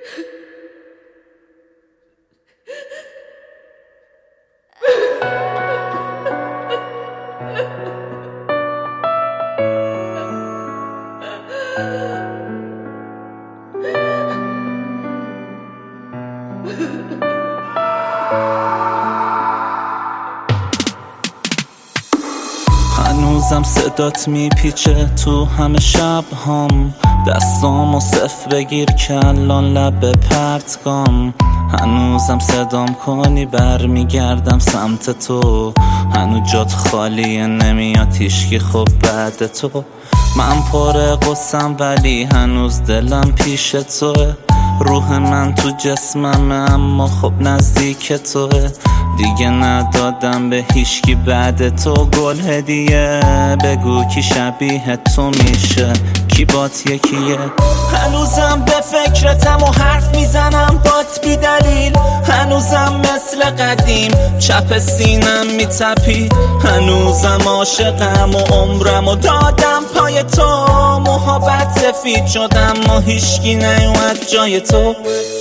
هنوزم صدات میپیچه تو همه شب هم، دستامو صف بگیر که الان لب پرتگام. هنوزم صدام کنی برمیگردم سمت تو، هنوز جات خالیه نمیاد هیشکی خب بعد تو. من پر قصم ولی هنوز دلم پیش توه، روح من تو جسممه اما خب نزدیک توه. دیگه ندادم به هیشکی بعد تو گل هدیه، بگو کی شبیه تو میشه کی بات یکیه. هنوزم به فکرتم و حرف میزنم بات بی دلیل، هنوزم مثل قدیم چپ سینم میتپی، هنوزم عاشقم و عمرم و دادم پای تو. محبت سفید شدم و هیشکی نیومد جای تو.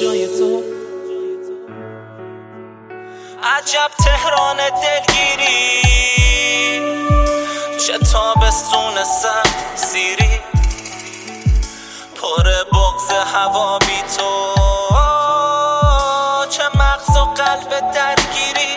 عجب تهران دلگیری، چه تابستون سخت سیری، پر بغض هوا بی تو، چه مغز و قلب درگیری.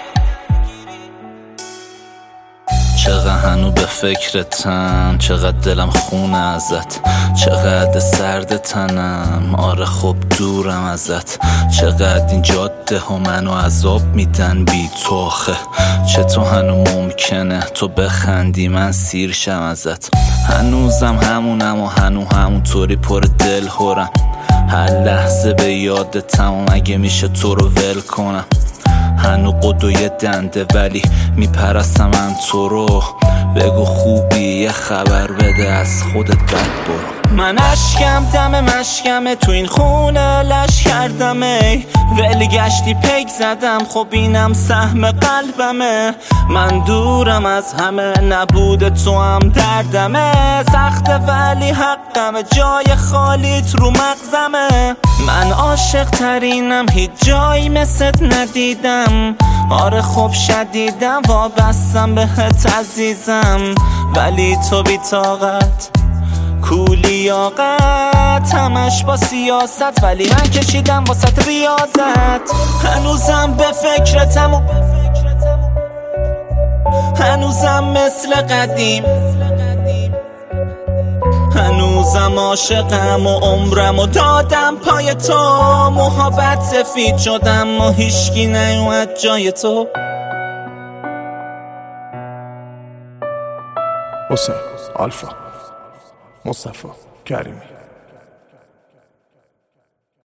چقدر هنو به فکرتم، چقدر دلم خونه ازت، چقدر سرد تنم، آره خب دورم ازت. چقدر این جاده ها منو عذاب میدن بی تو آخه، چطور هنو ممکنه تو بخندی من سیر شم ازت. هنوزم همونم و همونطوری پر دل هورم، هر لحظه به یادتم و مگه میشه تو رو ول کنم. هنو قدوی دنده ولی میپرستم من تو رو، بگو خوبی یه خبر بده از خودت بد برو. من اشکم دم مشکمه تو این خونه لش کردم ای، ولی گشتی پیک زدم خب اینم سهم قلبمه. من دورم از همه نبود تو هم دردمه، سخته ولی حقمه جای خالیت رو مغزمه. من عاشق ترینم هیچ جایی مثلت ندیدم، آره خب شدیدم وابستم بهت عزیزم، ولی تو بی طاقت کولی یاقت همش با سیاست، ولی من کشیدم واسط ریاضت. هنوزم به فکرتم و هنوزم مثل قدیم، هنوزم عاشقم و عمرم و دادم پای تو. محبت سفید شدم و هیشکی نیومد جای تو. حسین، آلفا، مصطفی، کریمی.